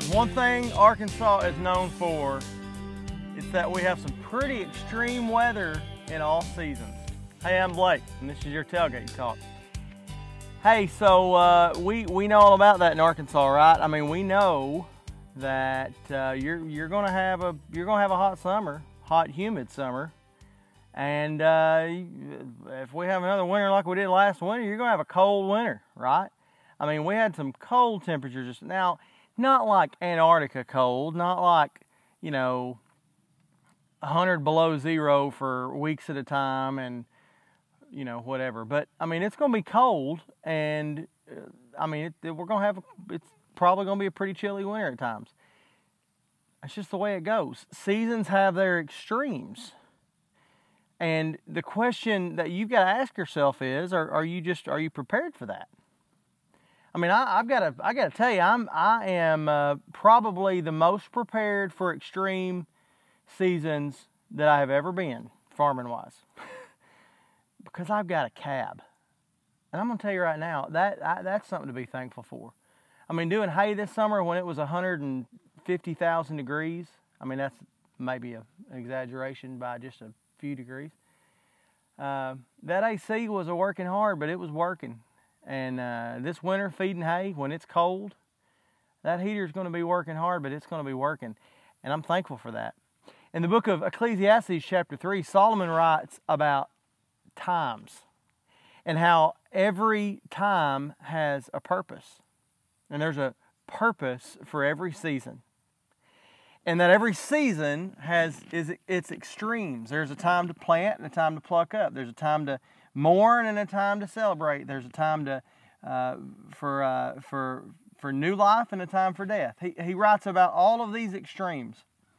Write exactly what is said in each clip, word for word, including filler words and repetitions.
there's one thing Arkansas is known for, it's that we have some pretty extreme weather in all seasons. Hey, I'm Blake, and this is your Tailgate Talk. Hey, so uh, we we know all about that in Arkansas, right? I mean, we know that uh, you're you're gonna have a you're gonna have a hot summer, hot, humid summer, and uh, if we have another winter like we did last winter, you're gonna have a cold winter, right? I mean, we had some cold temperatures just now, not like Antarctica cold, not like, you know, one hundred below zero for weeks at a time and, you know, whatever. But, I mean, it's going to be cold, and, uh, I mean, it, we're going to have, a, it's probably going to be a pretty chilly winter at times. That's just the way it goes. Seasons have their extremes. And the question that you've got to ask yourself is, are, are you just, are you prepared for that? I mean, I, I've got to, I got to tell you, I'm, I am uh, probably the most prepared for extreme seasons that I have ever been, farming-wise, because I've got a cab. And I'm going to tell you right now, that I, that's something to be thankful for. I mean, doing hay this summer when it was one hundred fifty thousand degrees, I mean, that's maybe a, an exaggeration by just a few degrees. Uh, that A C was a working hard, but it was working. And uh, this winter, feeding hay when it's cold, that heater is going to be working hard, but it's going to be working. And I'm thankful for that. In the book of Ecclesiastes chapter three, Solomon writes about times and how every time has a purpose. And there's a purpose for every season. And that every season has is its extremes. There's a time to plant and a time to pluck up. There's a time to mourn and a time to celebrate. There's a time to uh, for uh, for for new life and a time for death. He he writes about all of these extremes.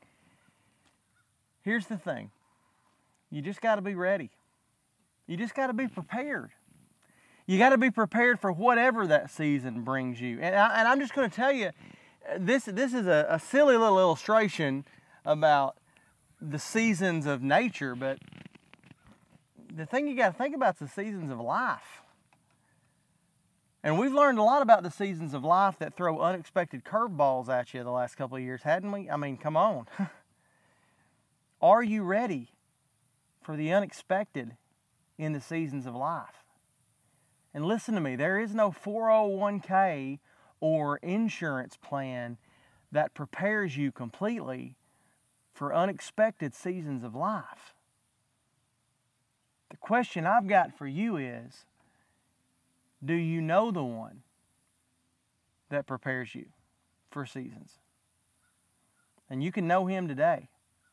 Here's the thing. You just got to be ready. You just got to be prepared. You got to be prepared for whatever that season brings you. And, I, and I'm just going to tell you, this, this is a, a silly little illustration about the seasons of nature, but the thing you got to think about is the seasons of life. And we've learned a lot about the seasons of life that throw unexpected curveballs at you the last couple of years, hadn't we? I mean, come on. Are you ready for the unexpected in the seasons of life? And listen to me, there is no four oh one k or insurance plan that prepares you completely for unexpected seasons of life. The question I've got for you is, do you know the one that prepares you for seasons? And you can know Him today.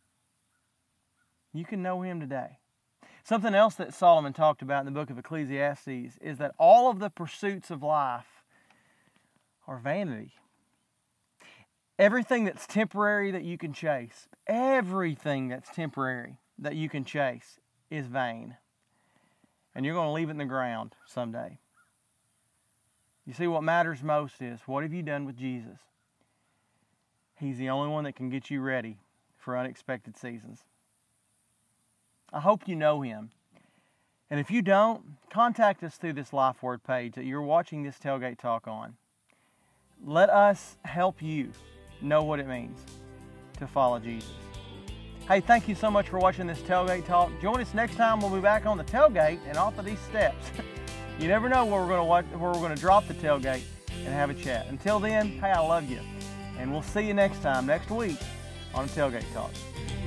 You can know Him today. Something else that Solomon talked about in the book of Ecclesiastes is that all of the pursuits of life are vanity. Everything that's temporary that you can chase, everything that's temporary that you can chase is vain. And you're going to leave it in the ground someday. You see, what matters most is, what have you done with Jesus? He's the only one that can get you ready for unexpected seasons. I hope you know Him. And if you don't, contact us through this Life Word page that you're watching this Tailgate Talk on. Let us help you know what it means to follow Jesus. Hey, thank you so much for watching this Tailgate Talk. Join us next time. We'll be back on the tailgate and off of these steps. You never know where we're going to watch, where we're going to drop the tailgate and have a chat. Until then, hey, I love you. And we'll see you next time, next week on Tailgate Talk.